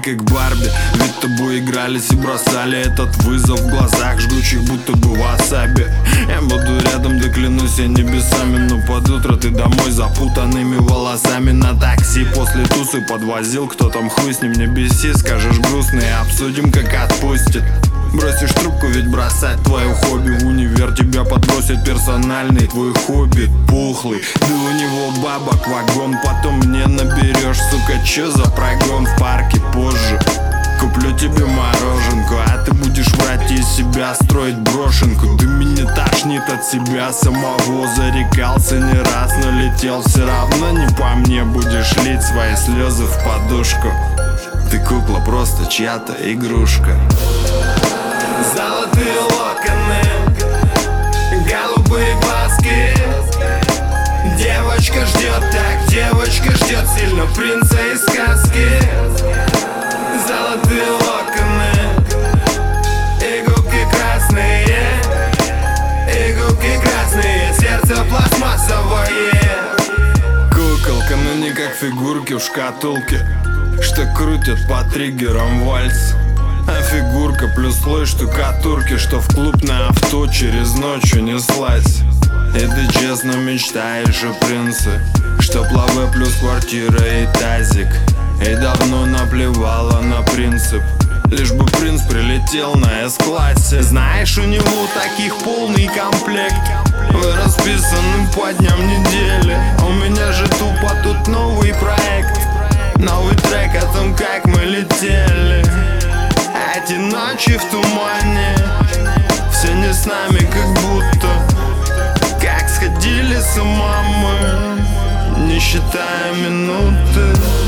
как Барби. Ведь тобой игрались и бросали этот вызов в глазах жгучих, будто бы васаби. Я буду рядом, да клянусь я небесами, но под утро ты домой запутанными волосами. На такси после тусы подвозил, кто там, хуй с ним, не беси. Скажешь грустно и обсудим, как отпустит. Бросишь трубку, ведь бросать твое хобби. В универ тебя подбросит персональный твой хобби пухлый. Да у него бабок вагон, потом мне наберешь, сука, чё за прогон в парке позже. Куплю тебе мороженку, а ты будешь врать из себя, строить брошенку. Да меня тошнит от себя самого, зарекался не раз, но летел все равно не по мне. Будешь лить свои слезы в подушку. Ты кукла, просто чья-то игрушка. Золотые локоны, голубые глазки. Девочка ждет, так девочка ждет сильно принца из сказки. Золотые локоны и губки красные, сердце пластмассовое. Куколка, но не как фигурки в шкатулке, что крутят по триггерам вальс. А фигурка плюс слой штукатурки, что в клуб на авто через ночь унеслась. И ты честно мечтаешь о принце, чтоб лаве плюс квартира и тазик. И давно наплевала на принцип, лишь бы принц прилетел на С-классе. Знаешь, у него таких полный комплект, вы расписаны по дням недели. У меня же тупо тут новый проект, новый трек о том, как мы летели. Эти ночи в тумане, все не с нами, как будто как сходили с ума мы, не считая минуты.